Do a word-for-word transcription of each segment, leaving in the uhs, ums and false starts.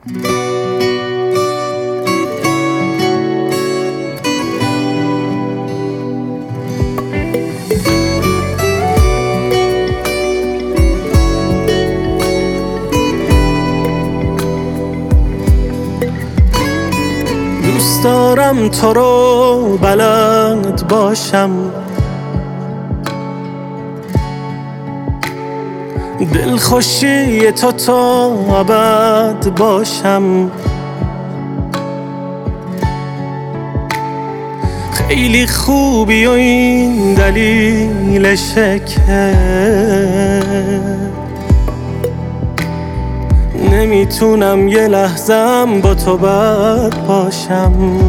دوست دارم تو رو بلد باشم، دلخوشی تو تا ابد باشم. خیلی خوبی و این دلیلشه که نمیتونم یه لحظم با تو بد باشم.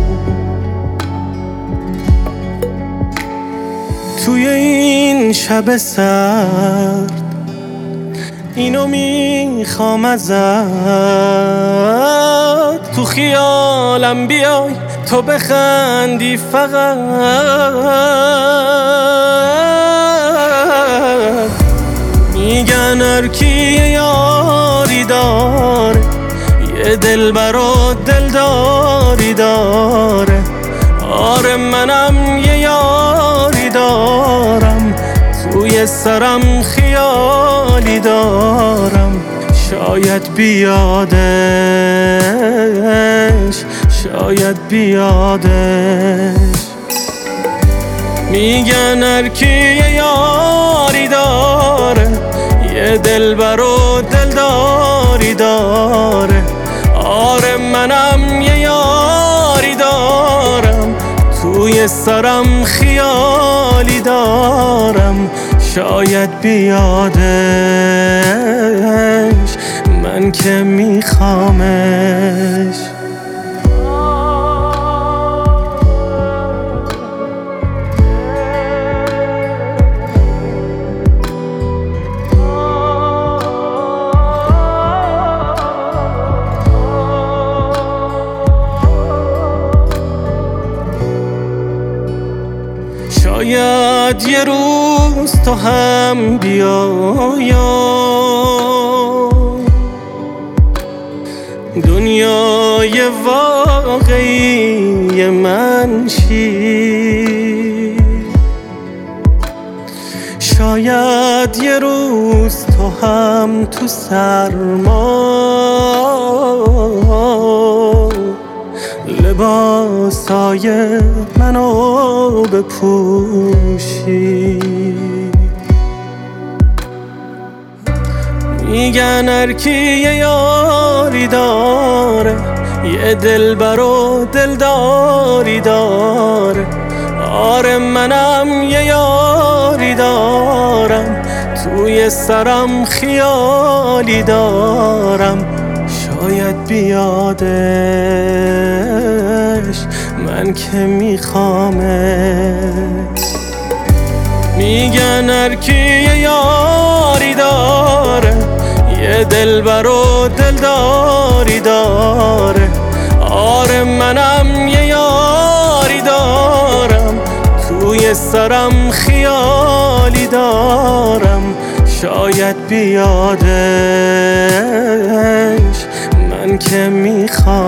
توی این شب سرد اینو میخوام ازت، تو خیالم بیای تو بخندی فقط. میگن هر کی یه یاری داره، یه دلبر و دلداری داره. آره منم یه یاری دارم، توی سرم خیالی دارم. شاید بیادش، شاید بیادش. میگن هر کی یه یاری داره، یه دلبر و دلداری داره. آره منم یه یاری دارم، توی سرم خیالی دارم. شاید بیادش، من که میخوامش. شاید یه روز تو هم بیای، دنیای واقعی من شی. شاید یه روز تو هم تو سرما لباسای منو بپوشی. میگن هر کی یه یاری داره، یه دلبر و دلداری داره. آره منم یه یاری دارم، توی سرم خیالی دارم. شاید بیادش، من که میخوامش. میگن هر کی یه یاری داره، یه دلبر و دلداری داره. آره منم یه یاری دارم، توی سرم خیالی دارم. شاید بیادش، من که میخوام.